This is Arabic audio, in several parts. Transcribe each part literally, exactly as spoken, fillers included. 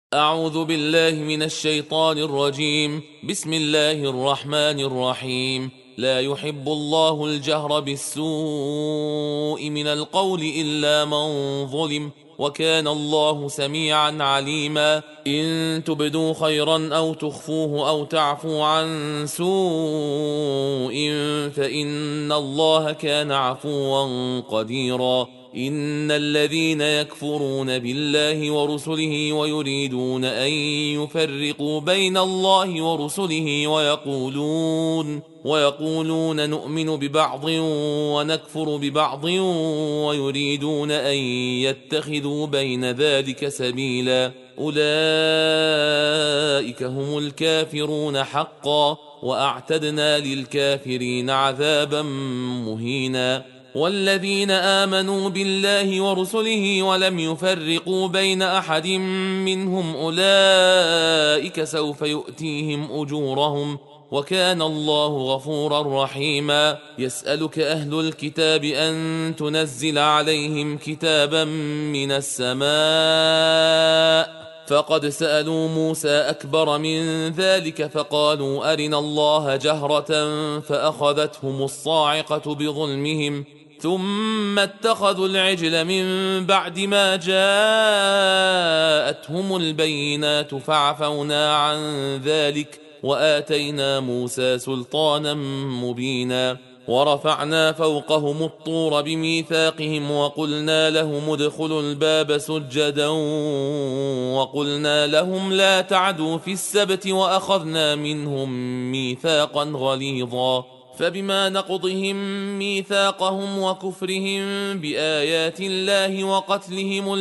أعوذ بالله من الشيطان الرجيم. بسم الله الرحمن الرحيم. لا يحب الله الجهر بالسوء من القول إلا من ظلم، وكان الله سميعا عليما. إن تبدوا خيرا أو تخفوه أو تعفو عن سوء فإن الله كان عفوا قديرا. إن الذين يكفرون بالله ورسله ويريدون أن يفرقوا بين الله ورسله ويقولون ويقولون نؤمن ببعض ونكفر ببعض ويريدون أن يتخذوا بين ذلك سبيلا، أولئك هم الكافرون حقا، وأعتدنا للكافرين عذابا مهينا. والذين آمنوا بالله ورسله ولم يفرقوا بين أحد منهم أولئك سوف يؤتيهم أجورهم، وكان الله غفورا رحيما. يسألك أهل الكتاب أن تنزل عليهم كتابا من السماء، فقد سألوا موسى أكبر من ذلك فقالوا أرنا الله جهرة فأخذتهم الصاعقة بظلمهم، ثم اتخذوا العجل من بعد ما جاءتهم البينات فعفونا عن ذلك وآتينا موسى سلطانا مبينا. ورفعنا فوقهم الطور بميثاقهم وقلنا لهم ادخلوا الباب سجدا وقلنا لهم لا تعدوا في السبت وأخذنا منهم ميثاقا غليظا. فبما نقضهم ميثاقهم وكفرهم بآيات الله وقتلهم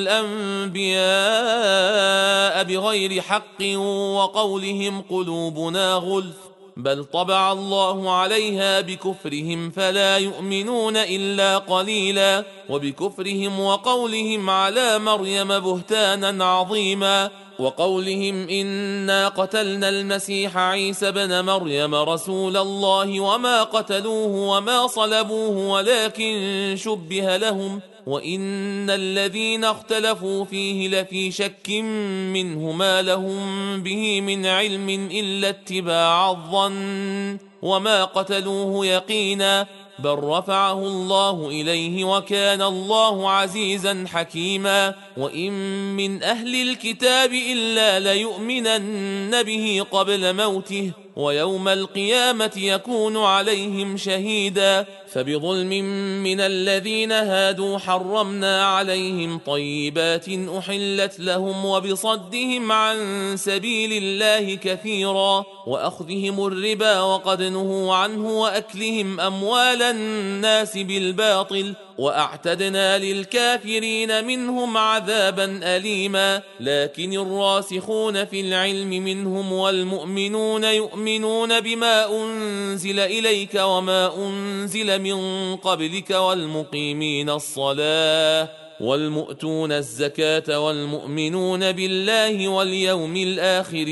الأنبياء بغير حق وقولهم قلوبنا غلف، بل طبع الله عليها بكفرهم فلا يؤمنون إلا قليلا. وبكفرهم وقولهم على مريم بهتانا عظيما، وقولهم إنا قتلنا المسيح عيسى بن مريم رسول الله وما قتلوه وما صلبوه ولكن شبه لهم، وإن الذين اختلفوا فيه لفي شك منه ما لهم به من علم إلا اتباع الظن، وما قتلوه يقينا، بل رفعه الله إليه وكان الله عزيزا حكيما. وإن من أهل الكتاب إلا ليؤمنن به قبل موته، ويوم القيامة يكون عليهم شهيدا. فبظلم من الذين هادوا حرمنا عليهم طيبات أحلت لهم وبصدهم عن سبيل الله كثيرا، وأخذهم الربا وقد نهوا عنه وأكلهم أموال الناس بالباطل، وأعتدنا للكافرين منهم عذابا أليما. لكن الراسخون في العلم منهم والمؤمنون يؤمنون بما أنزل إليك وما أنزل من قبلك والمقيمين الصلاة والمؤتون الزكاة والمؤمنون بالله واليوم الآخر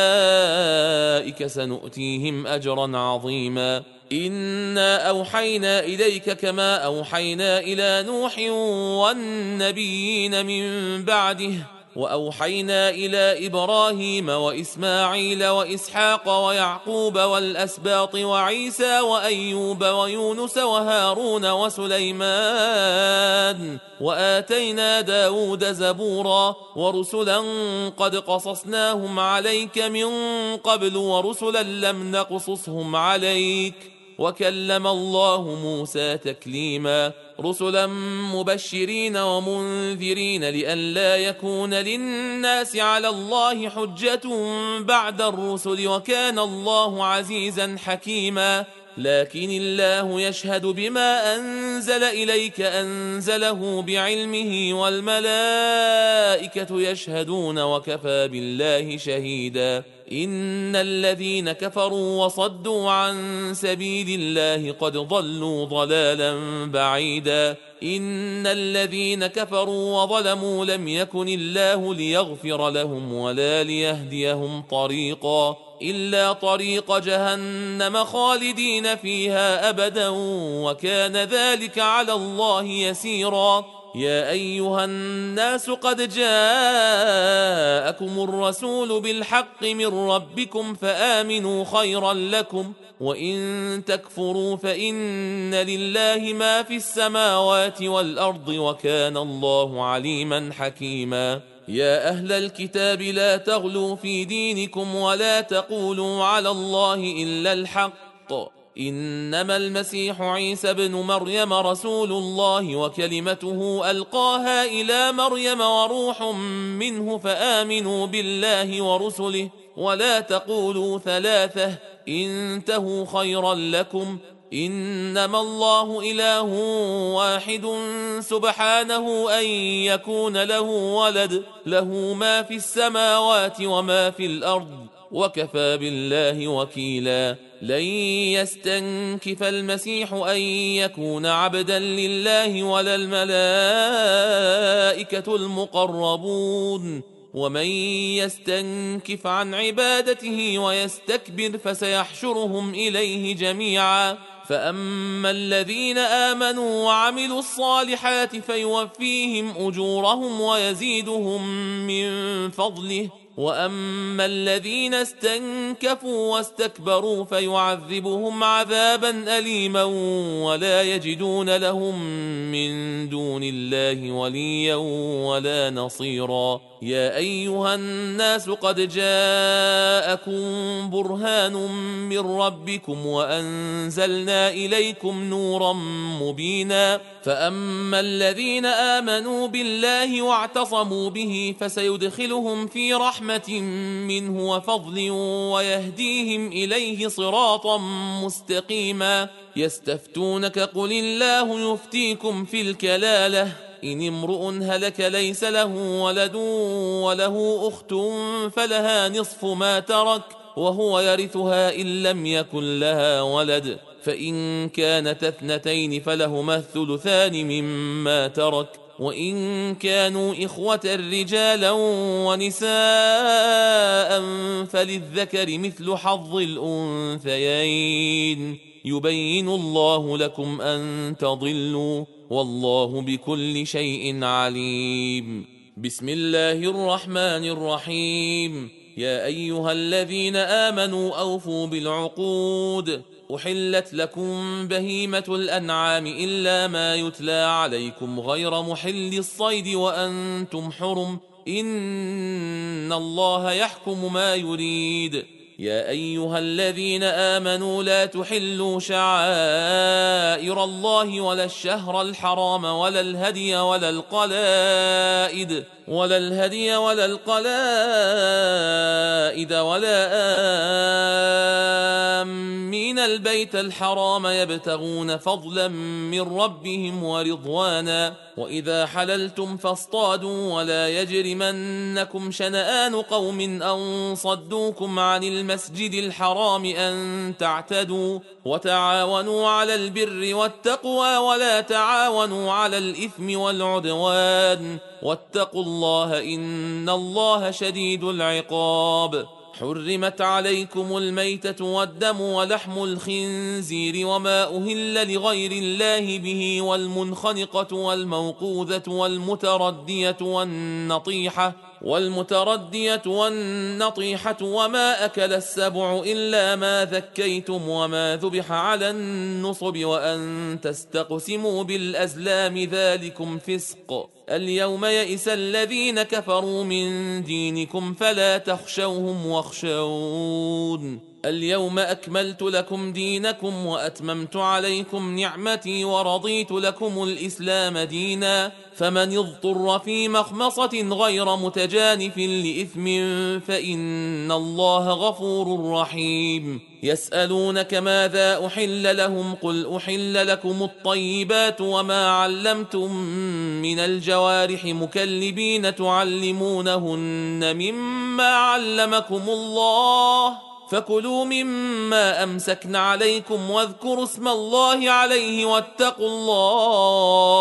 أولئك سنؤتيهم أجرا عظيما. إنا أوحينا إليك كما أوحينا إلى نوح والنبيين من بعده، وأوحينا إلى إبراهيم وإسماعيل وإسحاق ويعقوب والأسباط وعيسى وأيوب ويونس وهارون وسليمان، وآتينا داود زبورا، ورسلا قد قصصناهم عليك من قبل ورسلا لم نقصصهم عليك، وكلم الله موسى تكليما. رسلا مبشرين ومنذرين لئلا يكون للناس على الله حجة بعد الرسل، وكان الله عزيزا حكيما. لكن الله يشهد بما أنزل إليك أنزله بعلمه والملائكة يشهدون وكفى بالله شهيدا. إن الذين كفروا وصدوا عن سبيل الله قد ضلوا ضلالا بعيدا. إن الذين كفروا وظلموا لم يكن الله ليغفر لهم ولا ليهديهم طريقا إلا طريق جهنم خالدين فيها أبدا، وكان ذلك على الله يسيرا. يا أيها الناس قد جاءكم الرسول بالحق من ربكم فآمنوا خيرا لكم وإن تكفروا فإن لله ما في السماوات والأرض وكان الله عليما حكيما يا أهل الكتاب لا تغلوا في دينكم ولا تقولوا على الله إلا الحق إنما المسيح عيسى بن مريم رسول الله وكلمته ألقاها إلى مريم وروح منه فآمنوا بالله ورسله ولا تقولوا ثلاثة انتهوا خيرا لكم إنما الله إله واحد سبحانه أن يكون له ولد له ما في السماوات وما في الأرض وكفى بالله وكيلا لن يستنكف المسيح أن يكون عبدا لله ولا الملائكة المقربون ومن يستنكف عن عبادته ويستكبر فسيحشرهم إليه جميعا فأما الذين آمنوا وعملوا الصالحات فيوفيهم أجورهم ويزيدهم من فضله وأما الذين استنكفوا واستكبروا فيعذبهم عذابا أليما ولا يجدون لهم من دون الله وليا ولا نصيرا يا أيها الناس قد جاءكم برهان من ربكم وأنزلنا إليكم نورا مبينا فأما الذين آمنوا بالله واعتصموا به فسيدخلهم في رحمة منه وفضل ويهديهم إليه صراطا مستقيما يستفتونك قل الله يفتيكم في الكلالة إن امرؤ هلك ليس له ولد وله أخت فلها نصف ما ترك وهو يرثها إن لم يكن لها ولد فإن كانت اثنتين فلهما الثلثان مما ترك وإن كانوا إخوة رجالا ونساء فللذكر مثل حظ الأنثيين يبين الله لكم أن تضلوا والله بكل شيء عليم بسم الله الرحمن الرحيم يا أيها الذين آمنوا أوفوا بالعقود أحلت لكم بهيمة الأنعام إلا ما يتلى عليكم غير محل الصيد وأنتم حرم إن الله يحكم ما يريد يا أيها الذين آمنوا لا تحلوا شعائر الله ولا الشهر الحرام ولا الهدي ولا القلائد ولا الهدي ولا القلائد ولا آمين البيت الحرام يبتغون فضلا من ربهم ورضوانا وإذا حللتم فاصطادوا ولا يجرمنكم شنآن قوم أن صدوكم عن المسجد الحرام أن تعتدوا وتعاونوا على البر والتقوى ولا تعاونوا على الإثم والعدوان واتقوا الله إن الله شديد العقاب حرمت عليكم الميتة والدم ولحم الخنزير وما أهل لغير الله به والمنخنقة والموقوذة والمتردية والنطيحة والمتردية والنطيحة وما أكل السبع إلا ما ذكيتم وما ذبح على النصب وأن تستقسموا بالأزلام ذلكم فسق اليوم يئس الذين كفروا من دينكم فلا تخشوهم واخشون اليوم أكملت لكم دينكم وأتممت عليكم نعمتي ورضيت لكم الإسلام دينا فمن اضطر في مخمصة غير متجانف لإثم فإن الله غفور رحيم يسألونك ماذا أحل لهم قل أحل لكم الطيبات وما علمتم من الجوارح مكلبين تعلمونهن مما علمكم الله فكلوا مما أمسكن عليكم واذكروا اسم الله عليه واتقوا الله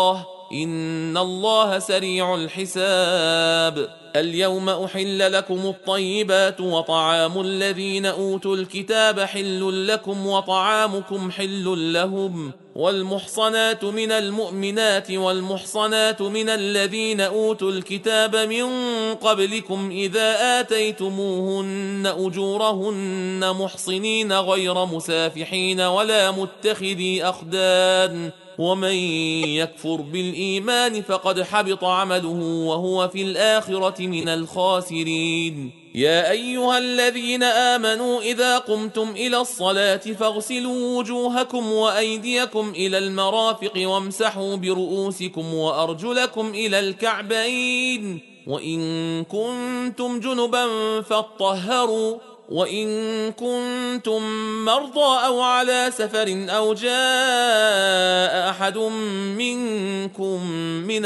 إن الله سريع الحساب. اليوم أحل لكم الطيبات وطعام الذين أوتوا الكتاب حل لكم وطعامكم حل لهم والمحصنات من المؤمنات والمحصنات من الذين أوتوا الكتاب من قبلكم إذا آتيتموهن أجورهن محصنين غير مسافحين ولا متخذي أخدان ومن يكفر بالإيمان فقد حبط عمله وهو في الآخرة من الخاسرين. يا أيها الذين آمنوا إذا قمتم إلى الصلاة فاغسلوا وجوهكم وأيديكم إلى المرافق وامسحوا برؤوسكم وأرجلكم إلى الكعبين وإن كنتم جنبا فاطهروا وإن كنتم مرضى أو على سفر أو جاء أحد منكم من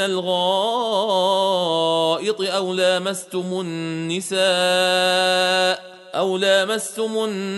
الغائط أو لامستم النساء أو لامستم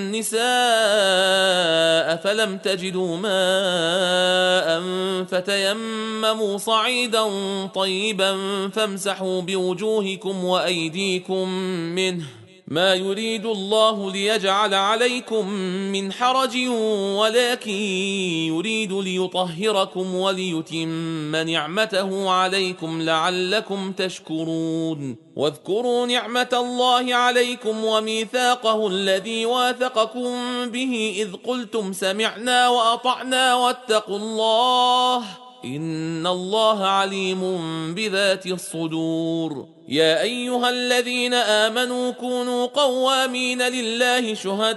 النساء فلم تجدوا ماء فتيمموا صعيدا طيبا فامسحوا بوجوهكم وأيديكم منه ما يريد الله ليجعل عليكم من حرج ولكن يريد ليطهركم وليتم نعمته عليكم لعلكم تشكرون. واذكروا نعمة الله عليكم وميثاقه الذي واثقكم به إذ قلتم سمعنا وأطعنا واتقوا الله إن الله عليم بذات الصدور. يا أيها الذين آمنوا كونوا قوامين لله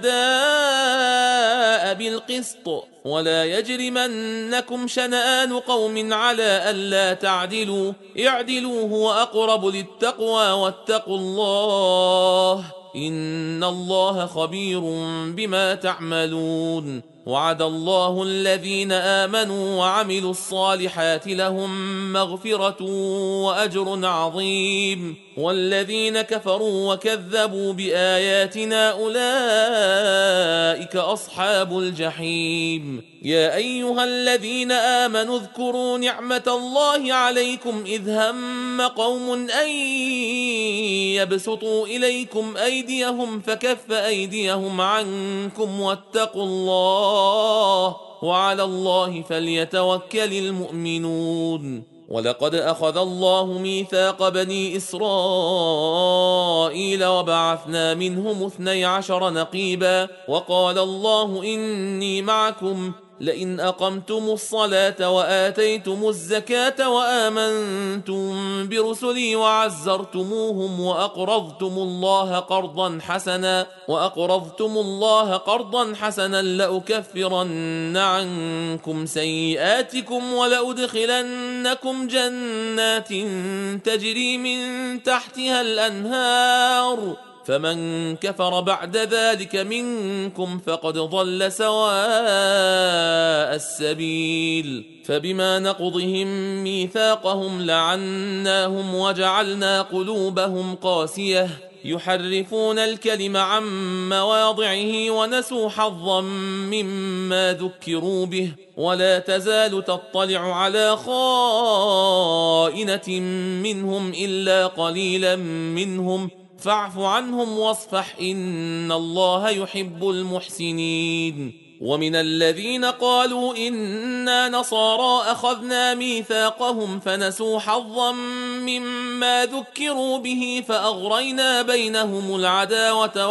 شهداء بالقسط ولا يجرمنكم شنآن قوم على ألا تعدلوا اعدلوا هو أقرب للتقوى واتقوا الله إن الله خبير بما تعملون. وعد الله الذين آمنوا وعملوا الصالحات لهم مغفرة وأجر عظيم والذين كفروا وكذبوا بآياتنا أولئك أصحاب الجحيم. يا أيها الذين آمنوا اذكروا نعمة الله عليكم إذ هم قوم أن يبسطوا إليكم أيديهم فكف أيديهم عنكم واتقوا الله وعلى الله فليتوكل المؤمنون. ولقد أخذ الله ميثاق بني إسرائيل وبعثنا منهم اثني عشر نقيبا وقال الله إني معكم لئن أقمتم الصلاة وآتيتم الزكاة وآمنتم برسلي وعزرتموهم وأقرضتم الله قرضا حسنا وأقرضتم الله قرضا حسنا لأكفرن عنكم سيئاتكم ولأدخلنكم جنات تجري من تحتها الأنهار فمن كفر بعد ذلك منكم فقد ضل سواء السبيل. فبما نقضهم ميثاقهم لعناهم وجعلنا قلوبهم قاسية يحرفون الكلم عن مواضعه ونسوا حظا مما ذكروا به ولا تزال تطلع على خائنة منهم إلا قليلا منهم فاعف عنهم واصفح إن الله يحب المحسنين. ومن الذين قالوا إنا نصارى أخذنا ميثاقهم فنسوا حظا مما ذكروا به فأغرينا بينهم العداوة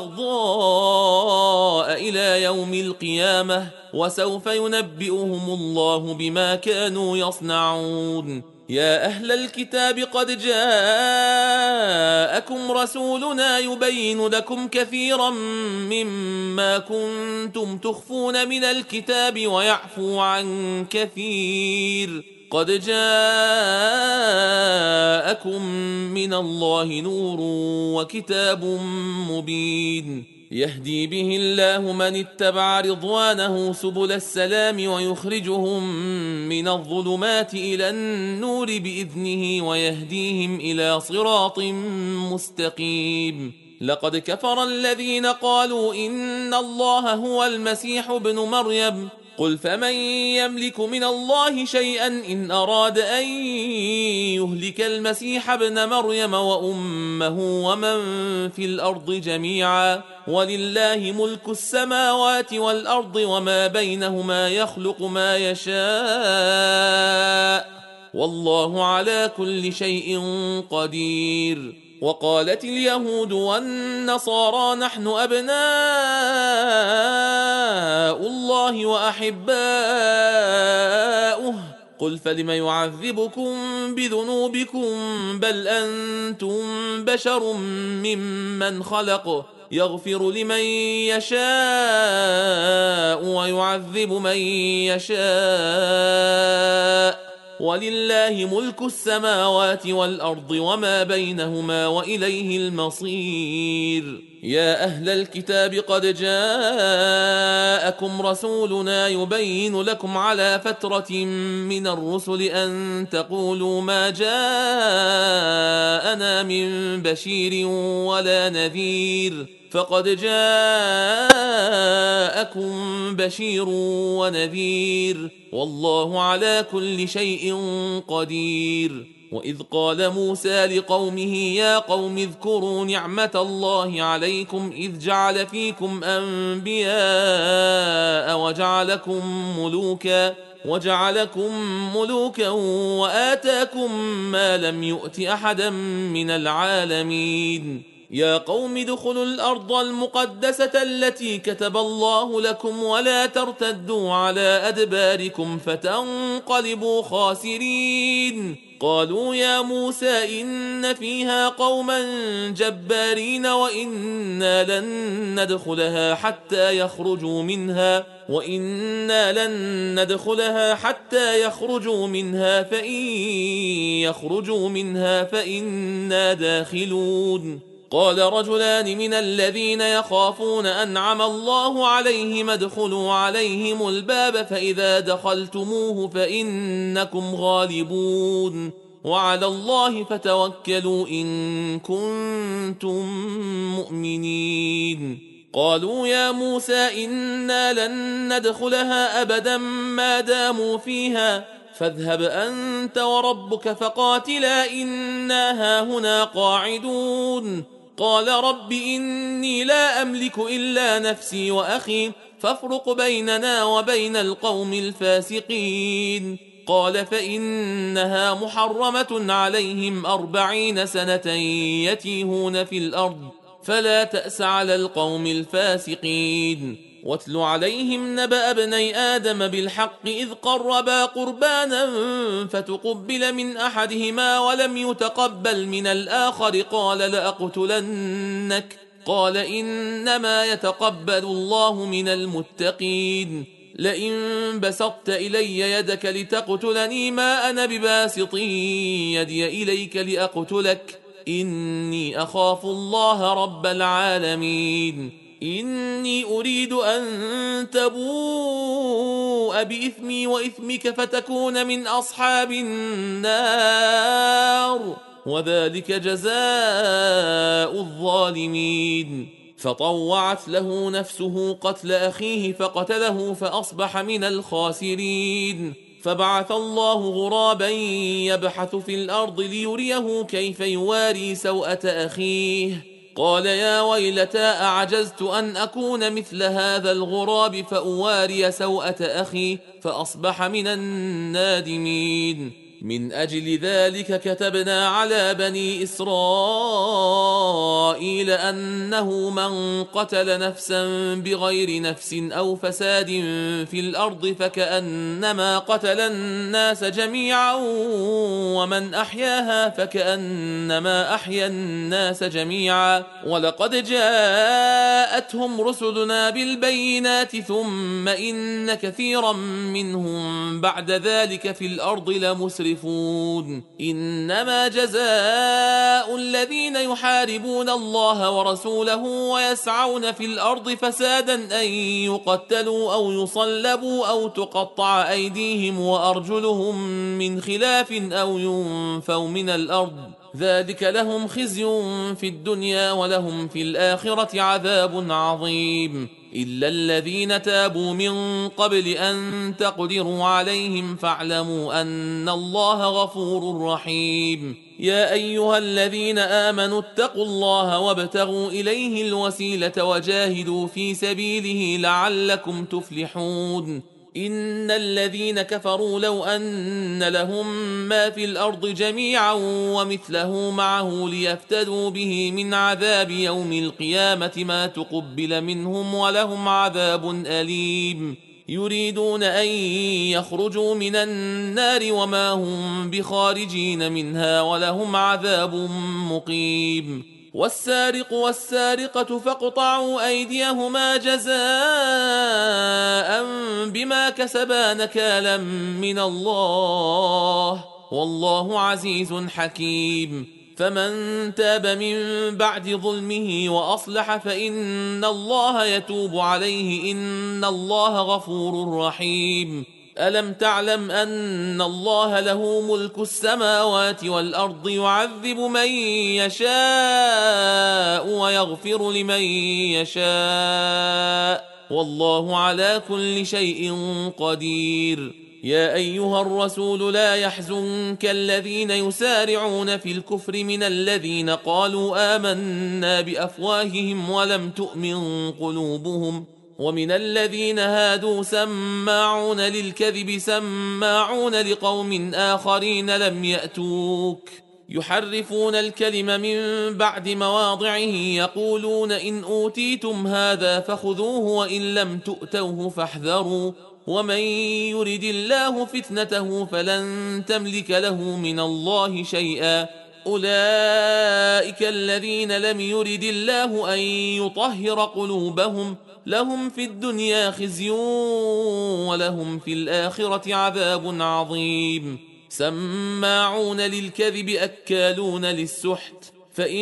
والبغضاء إلى يوم القيامة وسوف ينبئهم الله بما كانوا يصنعون. يا أهل الكتاب قد جاءكم رسولنا يبين لكم كثيرا مما كنتم تخفون من الكتاب ويعفو عن كثير قد جاءكم من الله نور وكتاب مبين يهدي به الله من اتبع رضوانه سبل السلام ويخرجهم من الظلمات إلى النور بإذنه ويهديهم إلى صراط مستقيم. لقد كفر الذين قالوا إن الله هو المسيح ابن مريم قل فمن يملك من الله شيئا إن أراد أن يهلك المسيح ابن مريم وأمه ومن في الأرض جميعا ولله ملك السماوات والأرض وما بينهما يخلق ما يشاء والله على كل شيء قدير. وقالت اليهود والنصارى نحن أبناء الله وأحباؤه قل فلم يعذبكم بذنوبكم بل أنتم بشر ممن خلق يغفر لمن يشاء ويعذب من يشاء ولله ملك السماوات والأرض وما بينهما وإليه المصير. يا أهل الكتاب قد جاءكم رسولنا يبين لكم على فترة من الرسل أن تقولوا ما جاءنا من بشير ولا نذير فقد جاءكم بشير ونذير والله على كل شيء قدير. وإذ قال موسى لقومه يا قوم اذكروا نعمة الله عليكم إذ جعل فيكم أنبياء وجعلكم ملوكا وجعلكم ملوكا وآتاكم ما لم يؤت أحدا من العالمين. يا قوم ادخلوا الأرض المقدسة التي كتب الله لكم ولا ترتدوا على أدباركم فتنقلبوا خاسرين. قالوا يا موسى إن فيها قوما جبارين وإنا لن ندخلها حتى يخرجوا منها وإنا لن ندخلها حتى يخرجوا منها فإن يخرجوا منها فإنا داخلون. قال رجلان من الذين يخافون أنعم الله عليهم ادخلوا عليهم الباب فإذا دخلتموه فإنكم غالبون وعلى الله فتوكلوا إن كنتم مؤمنين. قالوا يا موسى إنا لن ندخلها أبدا ما داموا فيها فاذهب أنت وربك فقاتلا إنا هاهنا قاعدون. قال رب إني لا أملك إلا نفسي وأخي فافرق بيننا وبين القوم الفاسقين. قال فإنها محرمة عليهم أربعين سنة يتيهون في الأرض فلا تأس على القوم الفاسقين. واتل عليهم نبأ ابني آدم بالحق إذ قربا قربانا فتقبل من أحدهما ولم يتقبل من الآخر قال لأقتلنك قال إنما يتقبل الله من المتقين. لئن بسطت إلي يدك لتقتلني ما أنا بباسط يدي إليك لأقتلك إني أخاف الله رب العالمين. إني أريد أن تبوء بإثمي وإثمك فتكون من أصحاب النار وذلك جزاء الظالمين. فطوعت له نفسه قتل أخيه فقتله فأصبح من الخاسرين. فبعث الله غرابا يبحث في الأرض ليريه كيف يواري سوءة أخيه قال يا ويلتى أعجزت أن أكون مثل هذا الغراب فأواري سوءة أخي فأصبح من النادمين. من أجل ذلك كتبنا على بني إسرائيل أنه من قتل نفسا بغير نفس أو فساد في الأرض فكأنما قتل الناس جميعا ومن أحياها فكأنما أحيا الناس جميعا. ولقد جاءتهم رسلنا بالبينات ثم إن كثيرا منهم بعد ذلك في الأرض لمسرفون. إنما جزاء الذين يحاربون الله ورسوله ويسعون في الأرض فسادا أن يقتلوا أو يصلبوا أو تقطع أيديهم وأرجلهم من خلاف أو ينفوا من الأرض ذلك لهم خزي في الدنيا ولهم في الآخرة عذاب عظيم إلا الذين تابوا من قبل أن تقدروا عليهم فاعلموا أن الله غفور رحيم يا أيها الذين آمنوا اتقوا الله وابتغوا إليه الوسيلة وجاهدوا في سبيله لعلكم تفلحون إن الذين كفروا لو أن لهم ما في الأرض جميعا ومثله معه ليفتدوا به من عذاب يوم القيامة ما تقبل منهم ولهم عذاب أليم يريدون أن يخرجوا من النار وما هم بخارجين منها ولهم عذاب مقيم والسارق والسارقة فاقطعوا أيديهما جزاء بما كسبا نكالا من الله والله عزيز حكيم فمن تاب من بعد ظلمه وأصلح فإن الله يتوب عليه إن الله غفور رحيم ألم تعلم أن الله له ملك السماوات والأرض يعذب من يشاء ويغفر لمن يشاء والله على كل شيء قدير يا أيها الرسول لا يحزنك الذين يسارعون في الكفر من الذين قالوا آمنا بأفواههم ولم تؤمن قلوبهم ومن الذين هادوا سماعون للكذب سماعون لقوم آخرين لم يأتوك يحرفون الكلم من بعد مواضعه يقولون إن أوتيتم هذا فخذوه وإن لم تؤتوه فاحذروا ومن يرد الله فتنته فلن تملك له من الله شيئا أولئك الذين لم يرد الله أن يطهر قلوبهم لهم في الدنيا خزي ولهم في الآخرة عذاب عظيم سماعون للكذب أكالون للسحت فإن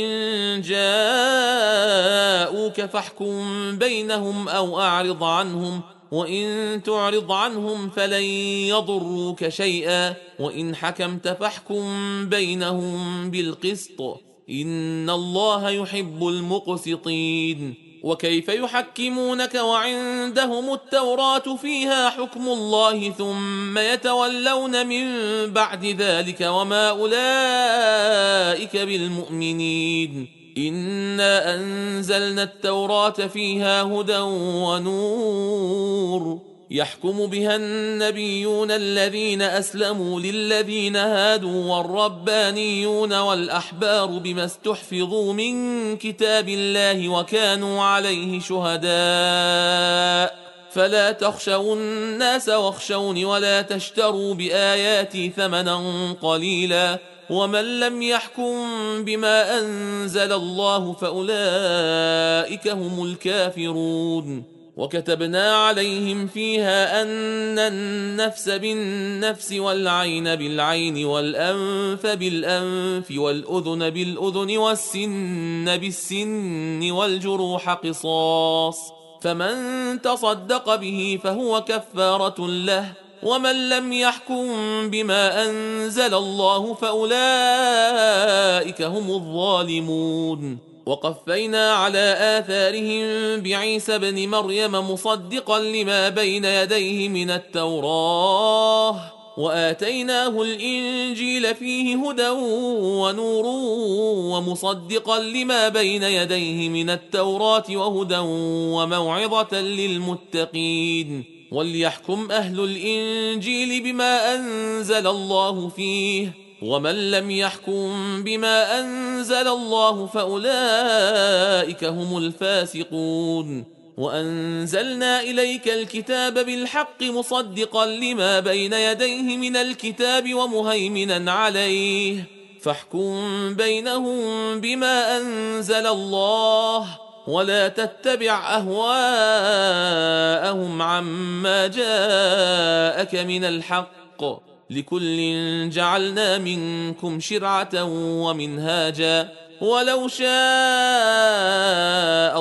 جاءوك فاحكم بينهم أو أعرض عنهم وإن تعرض عنهم فلن يضروك شيئا وإن حكمت فاحكم بينهم بالقسط إن الله يحب المقسطين وكيف يحكمونك وعندهم التوراة فيها حكم الله ثم يتولون من بعد ذلك وما أولئك بالمؤمنين إنا أنزلنا التوراة فيها هدى ونور يحكم بها النبيون الذين أسلموا للذين هادوا والربانيون والأحبار بما استحفظوا من كتاب الله وكانوا عليه شهداء فلا تخشوا الناس واخشوني ولا تشتروا بآياتي ثمنا قليلا ومن لم يحكم بما أنزل الله فأولئك هم الكافرون وكتبنا عليهم فيها أن النفس بالنفس والعين بالعين والأنف بالأنف والأذن بالأذن والسن بالسن والجروح قصاص فمن تصدق به فهو كفارة له ومن لم يحكم بما أنزل الله فأولئك هم الظالمون وقفينا على آثارهم بعيسى بن مريم مصدقا لما بين يديه من التوراة وآتيناه الإنجيل فيه هدى ونور ومصدقا لما بين يديه من التوراة وهدى وموعظة للمتقين وليحكم أهل الإنجيل بما أنزل الله فيه ومن لم يحكم بما أنزل الله فأولئك هم الفاسقون وأنزلنا إليك الكتاب بالحق مصدقا لما بين يديه من الكتاب ومهيمنا عليه فاحكم بينهم بما أنزل الله ولا تتبع أهواءهم عما جاءك من الحق لكل جعلنا منكم شرعة ومنهاجا ولو شاء الله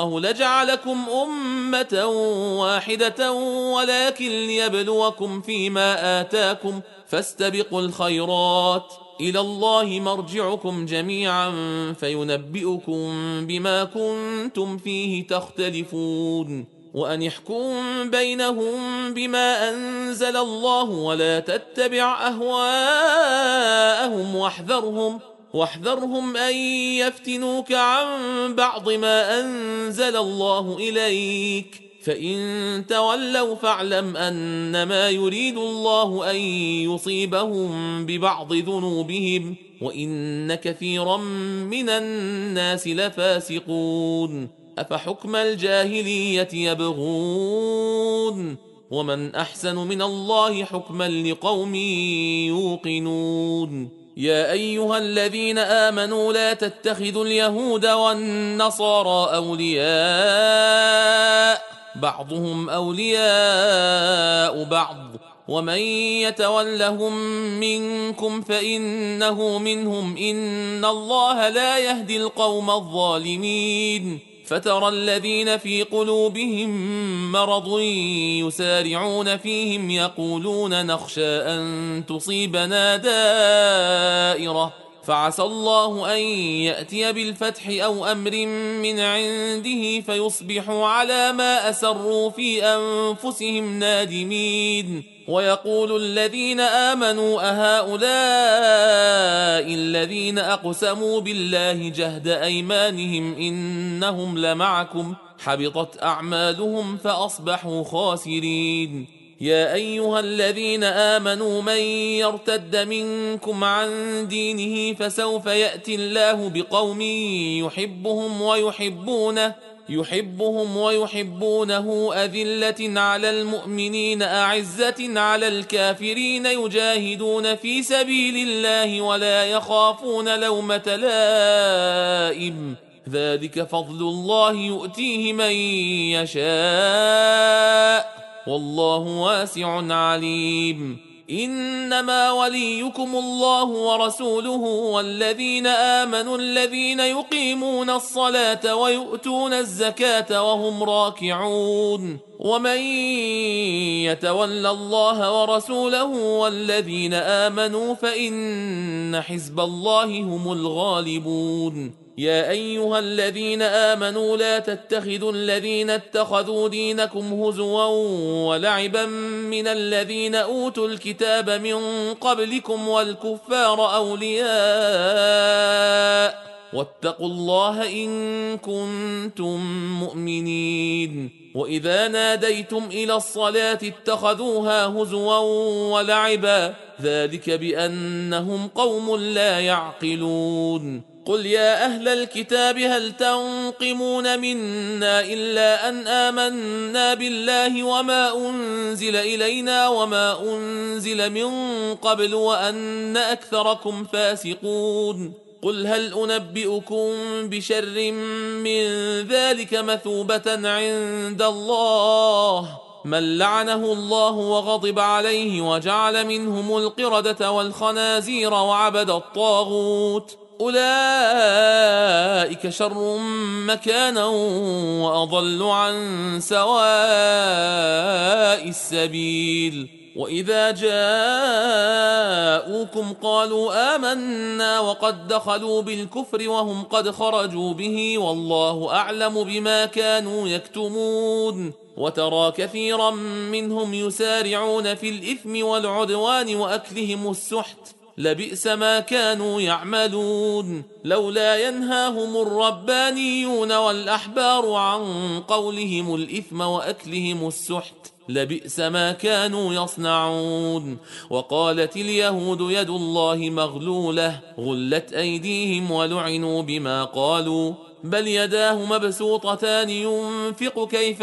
الله لجعلكم أمة واحدة ولكن ليبلوكم فيما آتاكم فاستبقوا الخيرات إلى الله مرجعكم جميعا فينبئكم بما كنتم فيه تختلفون وأن احكم بينهم بما أنزل الله ولا تتبع أهواءهم واحذرهم واحذرهم أن يفتنوك عن بعض ما أنزل الله إليك فإن تولوا فاعلم أنما يريد الله أن يصيبهم ببعض ذنوبهم وإن كثيرا من الناس لفاسقون أفحكم الجاهلية يبغون ومن أحسن من الله حكما لقوم يوقنون يا أيها الذين آمنوا لا تتخذوا اليهود والنصارى أولياء بعضهم أولياء بعض ومن يتولهم منكم فإنه منهم إن الله لا يهدي القوم الظالمين فترى الذين في قلوبهم مرض يسارعون فيهم يقولون نخشى أن تصيبنا دائرة فعسى الله أن يأتي بالفتح أو أمر من عنده فيصبحوا على ما أسروا في أنفسهم نادمين ويقول الذين آمنوا أهؤلاء الذين أقسموا بالله جهد أيمانهم إنهم لمعكم حبطت أعمالهم فأصبحوا خاسرين يا أيها الذين آمنوا من يرتد منكم عن دينه فسوف يأتي الله بقوم يحبهم ويحبونه يحبهم ويحبونه أذلة على المؤمنين أعزة على الكافرين يجاهدون في سبيل الله ولا يخافون لومة لائم ذلك فضل الله يؤتيه من يشاء والله واسع عليم إنما وليكم الله ورسوله والذين آمنوا الذين يقيمون الصلاة ويؤتون الزكاة وهم راكعون ومن يتولى الله ورسوله والذين آمنوا فإن حزب الله هم الغالبون يا أيها الذين آمنوا لا تتخذوا الذين اتخذوا دينكم هزوا ولعبا من الذين أوتوا الكتاب من قبلكم والكفار أولياء واتقوا الله إن كنتم مؤمنين وإذا ناديتم إلى الصلاة اتخذوها هزوا ولعبا ذلك بأنهم قوم لا يعقلون قل يا أهل الكتاب هل تنقمون منا إلا أن آمنا بالله وما أنزل إلينا وما أنزل من قبل وأن أكثركم فاسقون قل هل أنبئكم بشر من ذلك مثوبة عند الله من لعنه الله وغضب عليه وجعل منهم القردة والخنازير وعبد الطاغوت أولئك شر مكانا وأضل عن سواء السبيل وإذا جاءوكم قالوا آمنا وقد دخلوا بالكفر وهم قد خرجوا به والله أعلم بما كانوا يكتمون وترى كثيرا منهم يسارعون في الإثم والعدوان وأكلهم السحت لبئس ما كانوا يعملون لولا ينهاهم الربانيون والأحبار عن قولهم الإثم وأكلهم السحت لبئس ما كانوا يصنعون وقالت اليهود يد الله مغلولة غلت أيديهم ولعنوا بما قالوا بل يداه مبسوطتان ينفق كيف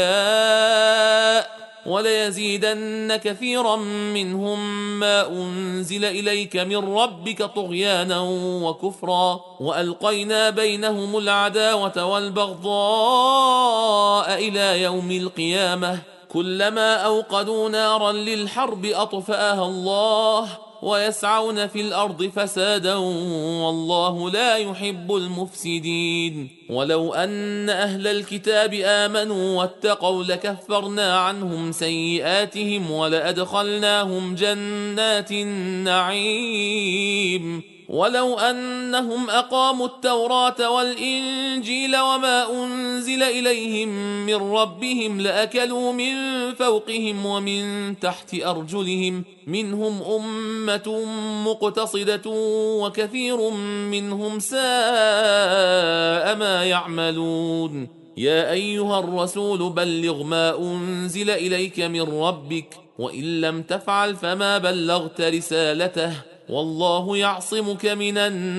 يشاء وليزيدن كثيرا منهم ما أنزل إليك من ربك طغيانا وكفرا وألقينا بينهم العداوة والبغضاء إلى يوم القيامة كلما أوقدوا نارا للحرب أطفأها الله ويسعون في الأرض فسادا والله لا يحب المفسدين. ولو أن أهل الكتاب آمنوا واتقوا لكفرنا عنهم سيئاتهم ولأدخلناهم جنات النعيم. ولو أنهم أقاموا التوراة والإنجيل وما أنزل إليهم من ربهم لأكلوا من فوقهم ومن تحت أرجلهم منهم أمة مقتصدة وكثير منهم ساء ما يعملون. يا أيها الرسول بلغ ما أنزل إليك من ربك وإن لم تفعل فما بلغت رسالته والله يعصمك من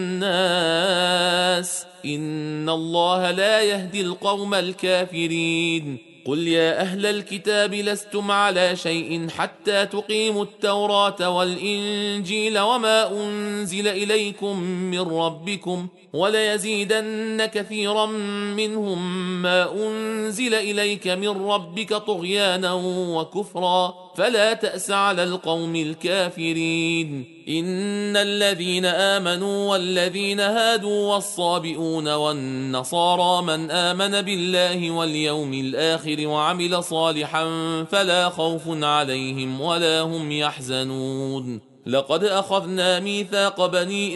الناس إن الله لا يهدي القوم الكافرين. قل يا أهل الكتاب لستم على شيء حتى تقيموا التوراة والإنجيل وما أنزل إليكم من ربكم وليزيدن كثيرا منهم ما أنزل إليك من ربك طغيانا وكفرا فلا تأس على القوم الكافرين. إن الذين آمنوا والذين هادوا والصابئون والنصارى من آمن بالله واليوم الآخر وعمل صالحا فلا خوف عليهم ولا هم يحزنون. لقد أخذنا ميثاق بني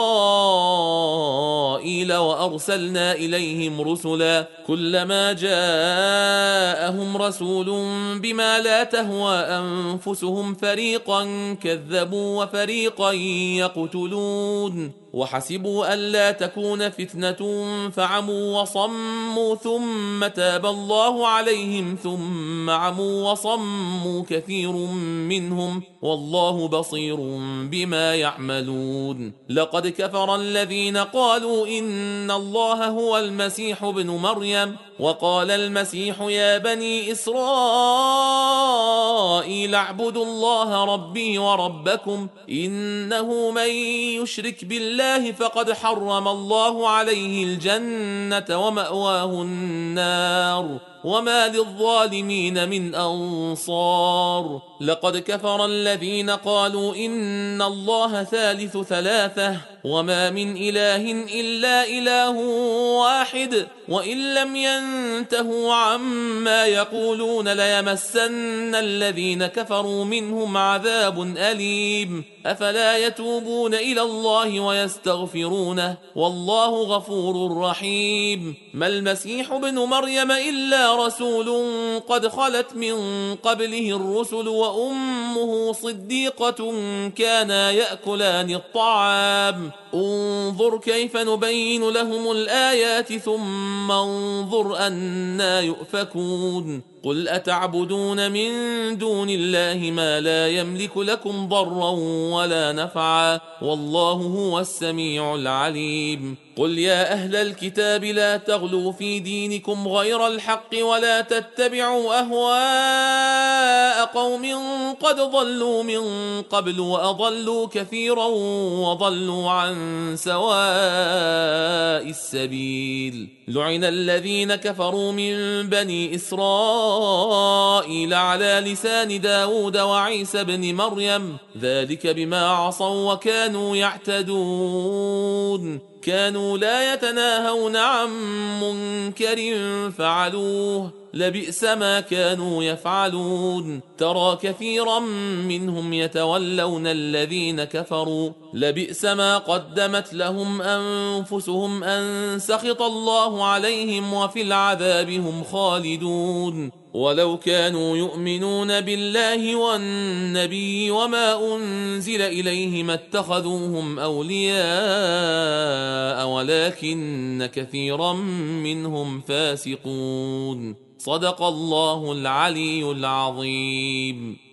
إسرائيل وأرسلنا إليهم رسلا كلما جاءهم رسول بما لا تهوى أنفسهم فريقا كذبوا وفريقا يقتلون وحسبوا ألا تكون فتنة فعموا وصموا ثم تاب الله عليهم ثم عموا وصموا كثير منهم والله بصير بما يعملون. لقد كفر الذين قالوا إن الله هو المسيح ابن مريم وقال المسيح يا بني إسرائيل اعبدوا الله ربي وربكم إنه من يشرك بالله فقد حرم الله عليه الجنة ومأواه النار وما للظالمين من أنصار. لقد كفر الذين قالوا إن الله ثالث ثلاثة وما من إله إلا إله واحد وإن لم ينتهوا عما يقولون ليمسن الذين كفروا منهم عذاب أليم. أفلا يتوبون إلى الله ويستغفرونه والله غفور رحيم. ما المسيح ابن مريم إلا رسول قد خلت من قبله الرسل وأمه صديقة كانا يأكلان الطعام انظر كيف نبين لهم الآيات ثم انظر أنا يؤفكون. قل أتعبدون من دون الله ما لا يملك لكم ضرا ولا نفعا والله هو السميع العليم. قل يا أهل الكتاب لا تغلوا في دينكم غير الحق ولا تتبعوا أهواء قوم قد ضلوا من قبل وأضلوا كثيرا وضلوا عن سواء السبيل. لعن الذين كفروا من بني إسرائيل على لسان داود وعيسى بن مريم ذلك بما عصوا وكانوا يعتدون كانوا لا يتناهون عن منكر فعلوه لبئس ما كانوا يفعلون. ترى كثيرا منهم يتولون الذين كفروا لبئس ما قدمت لهم أنفسهم أن سخط الله عليهم وفي العذاب هم خالدون. ولو كانوا يؤمنون بالله والنبي وما أنزل إليه ما اتخذوهم أولياء ولكن كثيرا منهم فاسقون. صدق الله العلي العظيم.